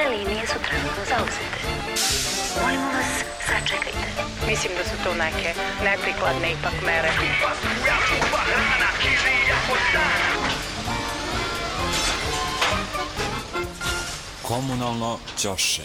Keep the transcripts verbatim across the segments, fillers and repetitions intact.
linije su trenutno zauzete. Molimo vas, sačekajte. Mislim da su to neke neprikladne ipak mere. Komunalno ćoše.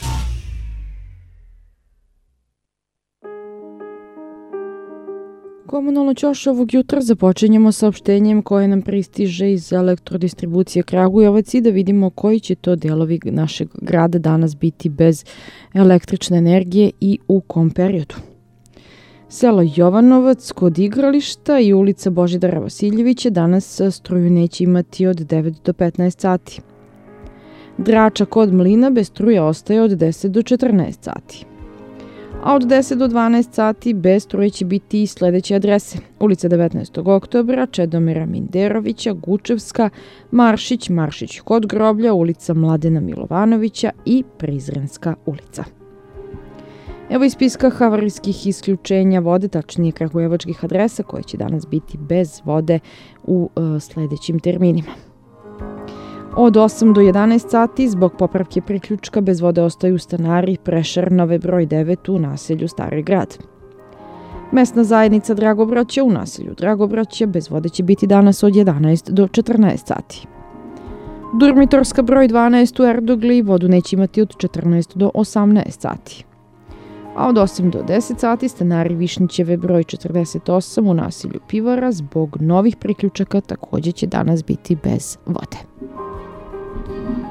Komunalno ćoše ovog jutra započinjemo saopštenjem koje nam pristiže iz elektrodistribucije Kragujevac i da vidimo koji će to delovi našeg grada danas biti bez električne energije i u kom periodu. Selo Jovanovac kod igrališta i ulica Božidara Vasiljevića danas struju neće imati od devet do petnaest sati. Drača kod mlina bez struje ostaje od deset do četrnaest sati. A od deset do dvanaest sati bez struje će biti i sledeće adrese. Ulica devetnaestog oktobra, Čedomira Minderovića, Gučevska, Maršić, Maršić kod groblja, ulica Mladena Milovanovića i Prizrenska ulica. Evo iz spiska havarijskih isključenja vode, tačnije kragujevačkih adresa koje će danas biti bez vode u uh, sledećim terminima. Od osam do jedanaest sati zbog popravke priključka bez vode ostaju stanari Prešernove broj devet u naselju Stari grad. Mesna zajednica Dragobraća u naselju Dragobraća bez vode će biti danas od jedanaest do četrnaest sati. Durmitorska broj dvanaest u Erdogli vodu neće imati od četrnaest do osamnaest sati. A od osam do deset sati stanari Višnjićeve broj četrdeset osam u naselju Pivara zbog novih priključaka također će danas biti bez vode.